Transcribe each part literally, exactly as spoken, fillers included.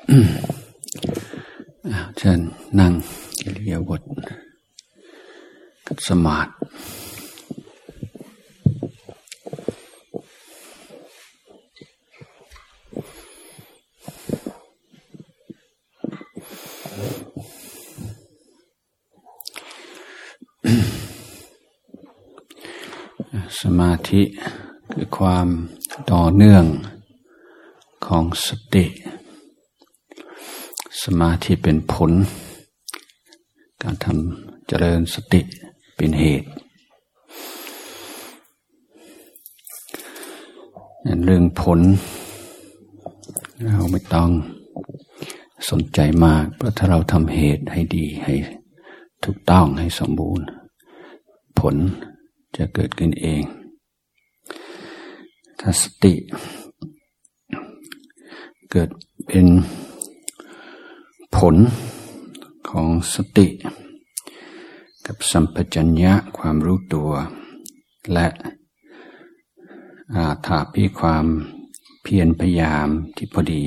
เชิญนั่งอิริยาบถขัดสมาธิสมาธิคือความต่อเนื่องของสติสมาธิเป็นผลการทำเจริญสติเป็นเหตุเรื่องผลเราไม่ต้องสนใจมากเพราะถ้าเราทำเหตุให้ดีให้ถูกต้องให้สมบูรณ์ผลจะเกิดขึ้นเองถ้าสติเกิดเป็นผลของสติกับสัมปชัญญะความรู้ตัวและอาถาภิความเพียรพยายามที่พอดี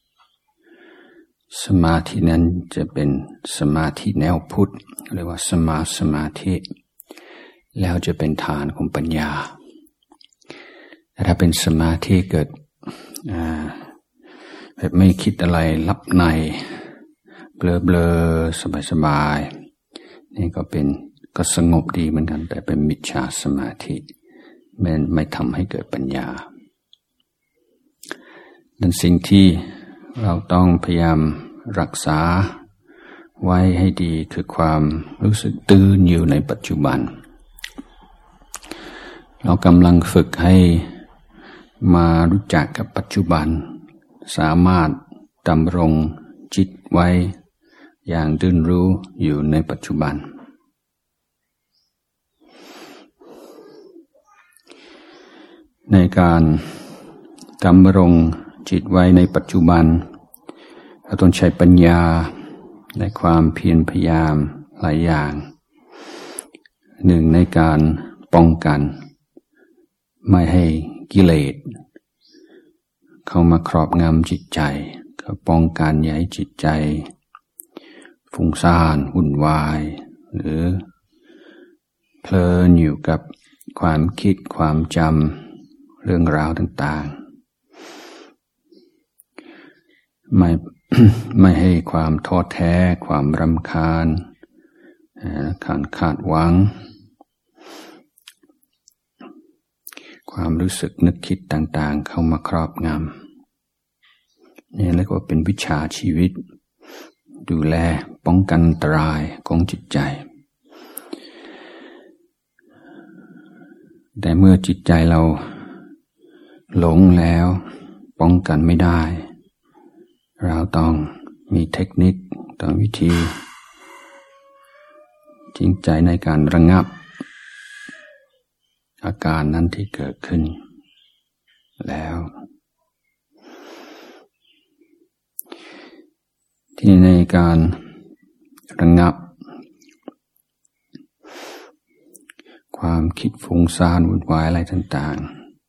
สมาธินั้นจะเป็นสมาธิแนวพุทธเรียกว่าสมาสมาธิแล้วจะเป็นฐานของปัญญาแต่ถ้าเป็นสมาธิเกิดแบบไม่คิดอะไรลับในเบลอเบลอสบายสบายนี่ก็เป็นก็สงบดีเหมือนกันแต่เป็นมิจฉาสมาธิมันไม่ทำให้เกิดปัญญาดังนั้นสิ่งที่เราต้องพยายามรักษาไว้ให้ดีคือความรู้สึกตื่นอยู่ในปัจจุบันเรากำลังฝึกให้มารู้จักกับปัจจุบันสามารถดำรงจิตไว้อย่างตื่นรู้อยู่ในปัจจุบันในการดำรงจิตไว้ในปัจจุบันเราต้องใช้ปัญญาในความเพียรพยายามหลายอย่างหนึ่งในการป้องกันไม่ให้กิเลสเข้ามาครอบงำจิตใจก็ป้องกันอย่าให้จิตใจฟุ้งซ่านวุ่นวายหรือเพลินอยู่กับความคิดความจำเรื่องราวต่างๆไม่ ไม่ให้ความท้อแท้ความรำคาญการขาดหวังความรู้สึกนึกคิดต่างๆเข้ามาครอบงำนี่เรียกว่าเป็นวิชาชีวิตดูแลป้องกันอันตรายของจิตใจแต่เมื่อจิตใจเราหลงแล้วป้องกันไม่ได้เราต้องมีเทคนิคต้องวิธีจริงใจในการระงับอาการนั้นที่เกิดขึ้นแล้วที่ในการระงับความคิดฟุ้งซ่านวุ่นวายอะไรต่าง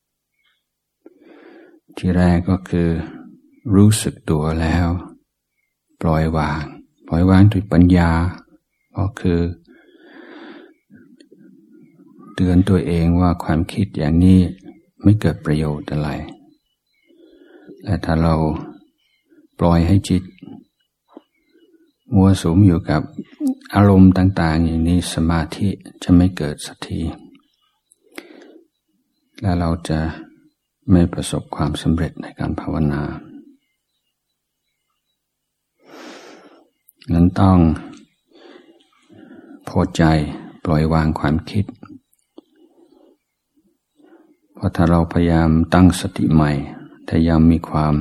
ๆที่แรกก็คือรู้สึกตัวแล้วปล่อยวางปล่อยวางด้วยปัญญาก็คือเตือนตัวเองว่าความคิดอย่างนี้ไม่เกิดประโยชน์อะไรและถ้าเราปล่อยให้จิตมัวสุมอยู่กับอารมณ์ต่างๆอย่างนี้สมาธิจะไม่เกิดสักทีและเราจะไม่ประสบความสำเร็จในการภาวนานั้นต้องพอใจปล่อยวางความคิดเพราะถ้าเราพยายามตั้งสติใหม่แต่ยังมีความ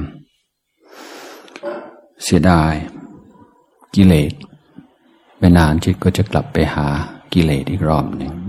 เสียดายกิเลสไม่นานจิตก็จะกลับไปหากิเลสอีกรอบหนึ่ง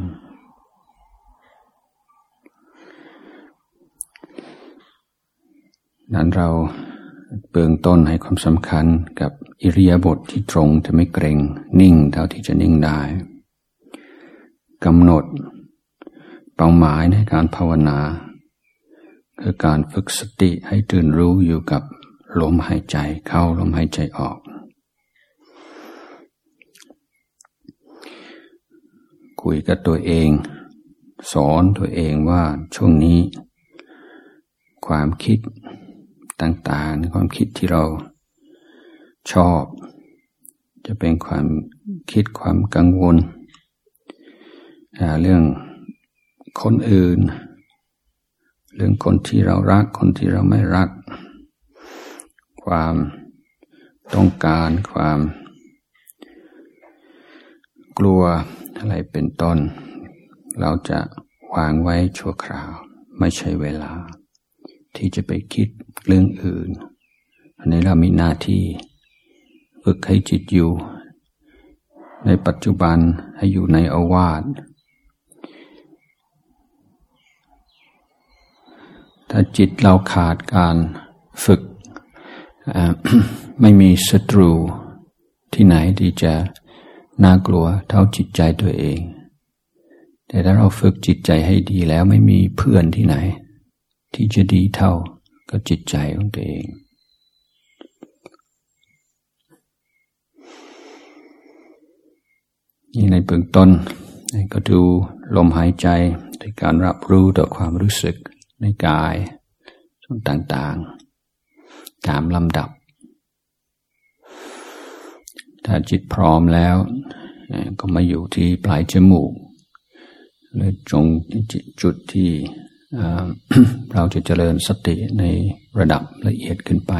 นั้นเราเบื้องต้นให้ความสำคัญกับอิริยาบถที่ตรงจะไม่เกร็งนิ่งเท่าที่จะนิ่งได้กำหนดเป้าหมายในการภาวนาคือการฝึกสติให้ตื่นรู้อยู่กับลมหายใจเข้าลมหายใจออกคุยกับตัวเองสอนตัวเองว่าช่วงนี้ความคิดต่างๆความคิดที่เราชอบจะเป็นความคิดความกังวลเรื่องคนอื่นเรื่องคนที่เรารักคนที่เราไม่รักความต้องการความกลัวอะไรเป็นต้นเราจะวางไว้ชั่วคราวไม่ใช่เวลาที่จะไปคิดเรื่องอื่นอันนี้เรามีหน้าที่ฝึกให้จิตอยู่ในปัจจุบันให้อยู่ในอาวาสถ้าจิตเราขาดการฝึก ไม่มีศัตรูที่ไหนที่จะน่ากลัวเท่าจิตใจตัวเองแต่ถ้าเราฝึกจิตใจให้ดีแล้วไม่มีเพื่อนที่ไหนที่จะดีเท่ากับจิตใจของตัวเองนี่ในเบื้องต้นก็ดูลมหายใจในการรับรู้ต่อความรู้สึกในกายส่วนต่างๆตามลำดับถ้าจิตพร้อมแล้วก็มาอยู่ที่ปลายจมูกเลยจงจุดที่ เราจะเจริญสติในระดับละเอียดขึ้นไป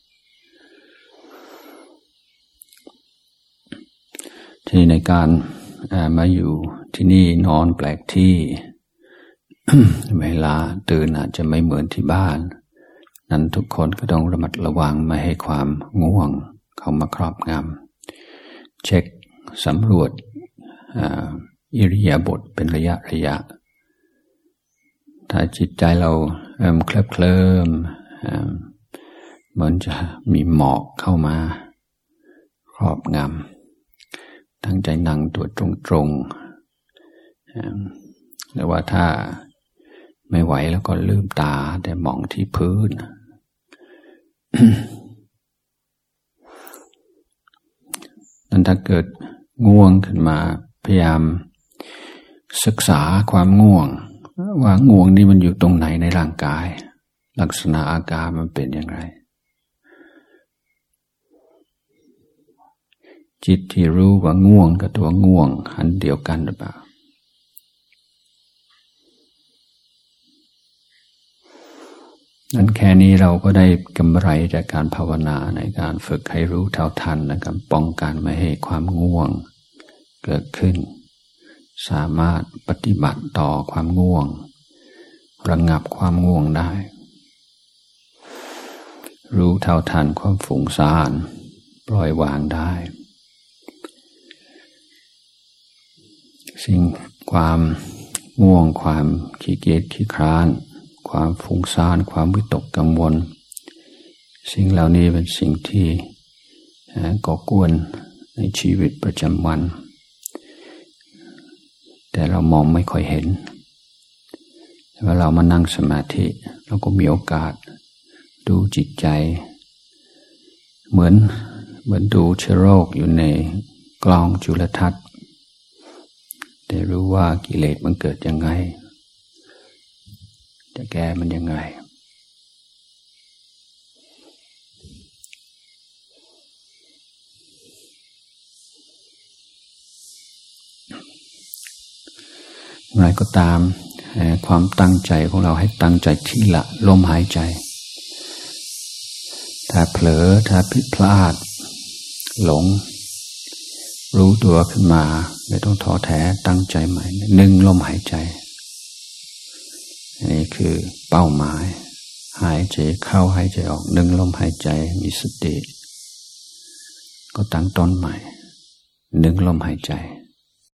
ที่ในการมาอยู่ที่นี่นอนแปลกที่ เวลาตื่นอาจจะไม่เหมือนที่บ้านนั้นทุกคนก็ต้องระมัดระวังไม่ให้ความง่วงเข้ามาครอบงำเช็คสำรวจอิริยาบถเป็นระยะระยะถ้าจิตใจเราเริ่มเคลิบเคลิ้มเหมือนจะมีหมอกเข้ามาครอบงำตั้งใจนั่งตัวตรงๆหรือว่าถ้าไม่ไหวแล้วก็ลืมตาแต่มองที่พื้น นั้นถ้าเกิดง่วงขึ้นมาพยายามศึกษาความง่วงว่าง่วงนี่มันอยู่ตรงไหนในร่างกายลักษณะอาการมันเป็นอย่างไรจิตที่รู้ว่าง่วงกับตัวง่วงอันเดียวกันหรือเปล่านั้นแค่นี้เราก็ได้กำไรจากการภาวนาในการฝึกให้รู้เท่าทันและการป้องกันไม่ให้ความง่วงเกิดขึ้นสามารถปฏิบัติต่อความง่วงระงับความง่วงได้รู้เท่าทันความฟุ้งซ่านปล่อยวางได้สิ่งความง่วงความขี้เกียจขี้คร้านความฟุ้งซ่านความวิตกกังวลสิ่งเหล่านี้เป็นสิ่งที่ก่อกวนในชีวิตประจำวันแต่เรามองไม่ค่อยเห็นเวลาเรามานั่งสมาธิเราก็มีโอกาสดูจิตใจเหมือนเหมือนดูเชื้อโรคอยู่ในกล้องจุลทรรศน์ได้รู้ว่ากิเลสมันเกิดยังไงจะแก้มันยังไงอะไรก็ตามความตั้งใจของเราให้ตั้งใจที่ละลมหายใจถ้าเผลอถ้าผิดพลาดหลงรู้ตัวขึ้นมาไม่ต้องท้อแท้ตั้งใจใหม่หนึ่งลมหายใจนี่คือเป้าหมายหายใจเข้าหายใจออกหนึ่งลมหายใจมีสติก็ตั้งต้นใหม่หนึ่งลมหายใจ